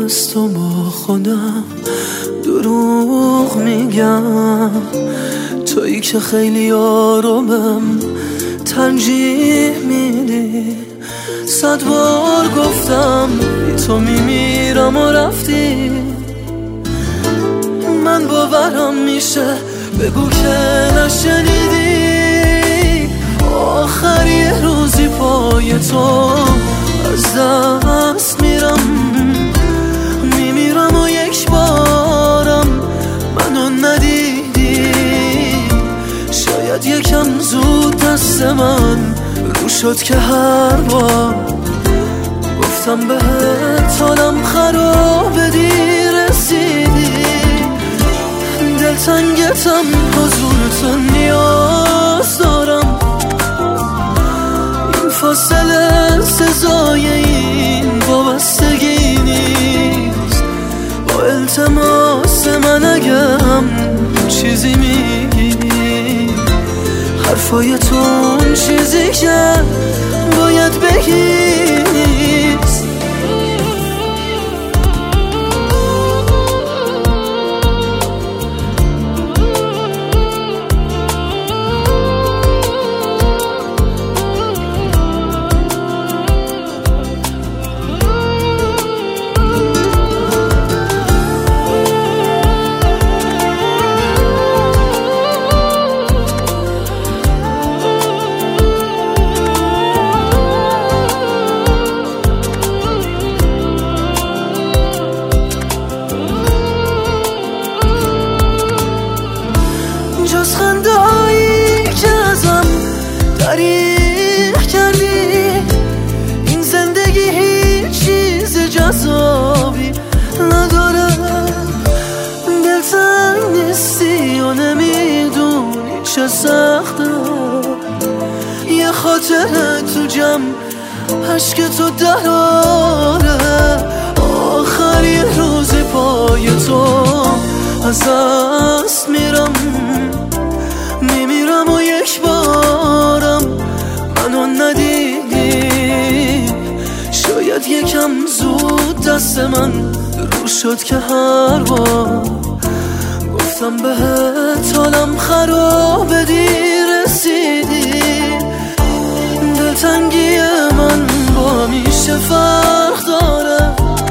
از تو با خودم دروغ میگم، تویی که خیلی آرومم ترجیح میدی. 100 بار گفتم بی تو میمیرم و رفتی، من باورم میشه بگو که نشنیدی. آخر یه روزی پای تو از دست میرم، میمیرم و یک بارم منو ندیدی. شاید یکم زود دست من رو شد که هر بار گفتم بهت حالم خرابه دیر رسیدی. دلتنگتم حضور تو نیاز دارم، این فاصله سزای این وابستگی نیست. با التماس من اگه هم چیزی میگی، حرفای تو اون چیزی که باید بگی نیست. جز خندهایی که ازم دریغ کردی، این زندگی هیچ چیز جذابی نداره. دلتنگ نیستی و نمیدونی چه سخته، یه خاطره تو جمع عشق تو دراره. آخر یه روزی پای تو از دست میرم، میمیرم و یک بارم منو ندیدی. شاید یکم زود دست من رو شد که هر بار گفتم بهت حالم خرابه دیر رسیدی. دلتنگی من با میشه فرق داره،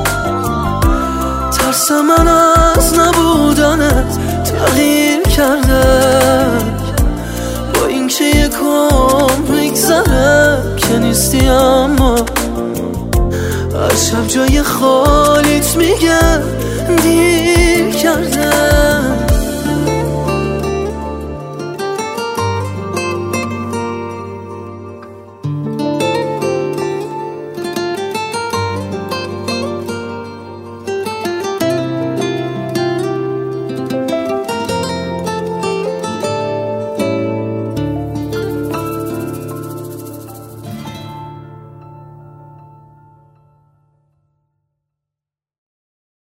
ترس من از نبودنت تغییر کرده. با اینکه یکم میگذره که نیستی، اما از شب جای خالیت میگه دیر کرده.